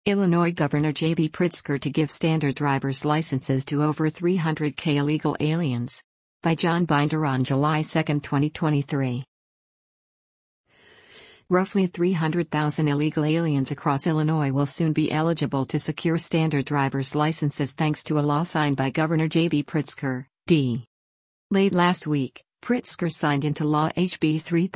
Illinois Governor J.B. Pritzker to give standard driver's licenses to over 300,000 illegal aliens. By John Binder on July 2, 2023. Roughly 300,000 illegal aliens across Illinois will soon be eligible to secure standard driver's licenses thanks to a law signed by Governor J.B. Pritzker, D. Late last week, Pritzker signed into law HB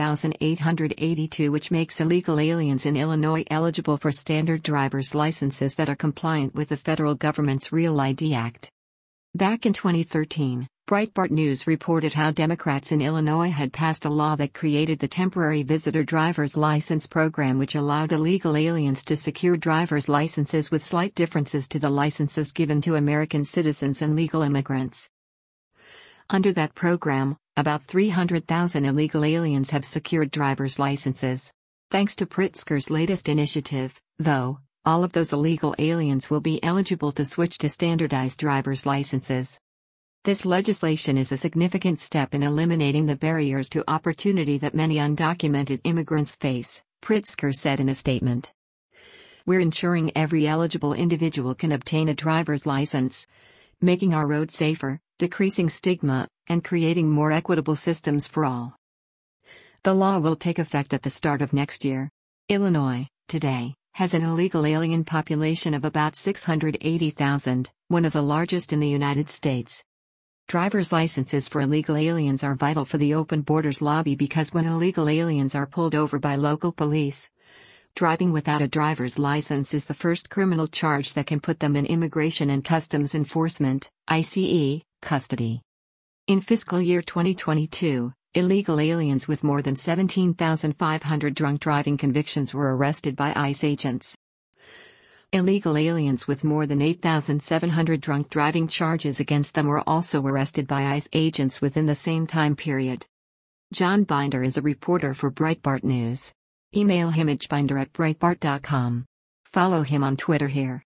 3882, which makes illegal aliens in Illinois eligible for standard driver's licenses that are compliant with the federal government's Real ID Act. Back in 2013, Breitbart News reported how Democrats in Illinois had passed a law that created the Temporary Visitor Driver's License Program, which allowed illegal aliens to secure driver's licenses with slight differences to the licenses given to American citizens and legal immigrants. Under that program, about 300,000 illegal aliens have secured driver's licenses. Thanks to Pritzker's latest initiative, though, all of those illegal aliens will be eligible to switch to standardized driver's licenses. This legislation is a significant step in eliminating the barriers to opportunity that many undocumented immigrants face, Pritzker said in a statement. We're ensuring every eligible individual can obtain a driver's license, making our roads safer, decreasing stigma, and creating more equitable systems for all. The law will take effect at the start of next year. Illinois, today, has an illegal alien population of about 680,000, one of the largest in the United States. Driver's licenses for illegal aliens are vital for the Open Borders lobby because when illegal aliens are pulled over by local police, driving without a driver's license is the first criminal charge that can put them in Immigration and Customs Enforcement, ICE, custody. In fiscal year 2022, illegal aliens with more than 17,500 drunk driving convictions were arrested by ICE agents. Illegal aliens with more than 8,700 drunk driving charges against them were also arrested by ICE agents within the same time period. John Binder is a reporter for Breitbart News. Email him at binder@breitbart.com. Follow him on Twitter here.